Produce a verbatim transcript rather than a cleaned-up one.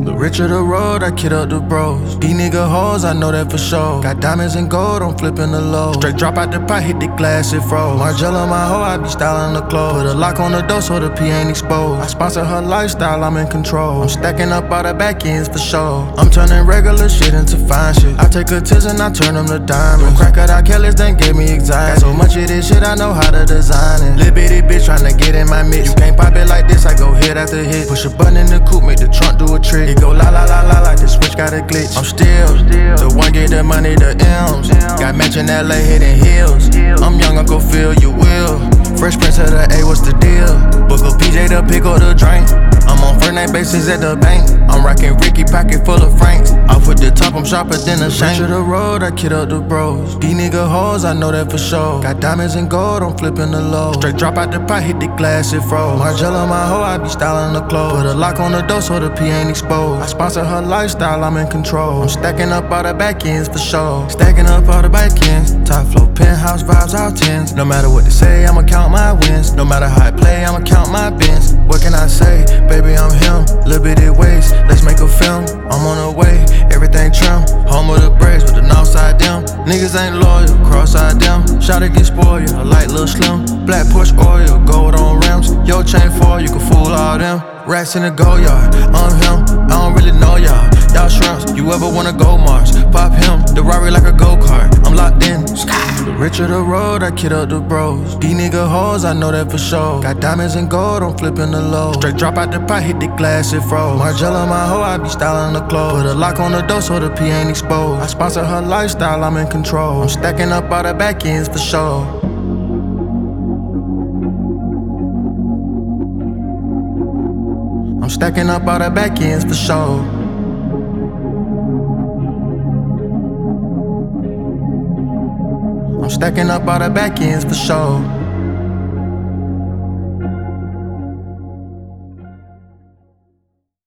The richer the road, I kid up the bros. These nigga hoes, I know that for sure. Got diamonds and gold, I'm flipping the low. Straight drop out the pot, hit the glass, it froze. Margiela my hoe, I be styling the clothes. Put a lock on the door so the P ain't exposed. I sponsor her lifestyle, I'm in control. I'm stacking up all the back ends for sure. I'm turning regular shit into fine shit. I take a tiz and I turn them to diamonds. Crack it out, Kelly's done gave me anxiety. Got so much of this shit, I know how to design it. Little bitty bitch tryna get in my mix. You can't pop it like this, I go hit after hit. Push a button in the coupe, make the trunk do a trick. It go la la la la like the switch got a glitch. I'm still the one get the money, the M's. Got matching L A hitting heels. I'm young, Uncle Phil, you will. Fresh Prince of the A, what's the deal? Book a P J to pick up the drink. I'm on first name basis at the bank. I'm rocking Ricky pocket full of francs. Off with the top, I'm sharper than a shank. Richer the road, I kid up the bros. These nigga hoes, I know that for sure. Got diamonds and gold, I'm flipping the low. Straight drop out the pot, hit the glass, it froze. Margiela my hoe, I be styling the clothes. Put a lock on the door so the P ain't exposed. I sponsor her lifestyle, I'm in control. I'm stacking up all the back ends for sure. Stacking up all the back ends. Top floor, penthouse vibes, all tens. No matter what they say, I'ma count my wins. No matter how I play, I'ma count my bins. What can I say? Baby, I'm him. Little bitty waist, let's make a film. I'm on the way, everything trim. Home of the braids with the north side down. Niggas ain't loyal, cross-eyed them. Shawty get spoiled, I like Lil Slim. Black Porsche oil, gold on rims. Yo chain for you can fool all them. Rats in the go yard, I'm him. I don't really know y'all. Y'all shrimps, you ever wanna go Mars? Pop him, the Rari like a go-kart. I'm locked in. The richer the road, I kid up the bros. These nigga hoes, I know that for sure. Got diamonds and gold, I'm flipping the low. Straight drop out the pot, hit the glass, it froze. Margiela my hoe, I be styling the clothes. Put a lock on the door so the P ain't exposed. I sponsor her lifestyle, I'm in control. I'm stacking up all the back ends for sure. I'm stacking up all the back ends for sure. I'm stacking up all the back ends for sure.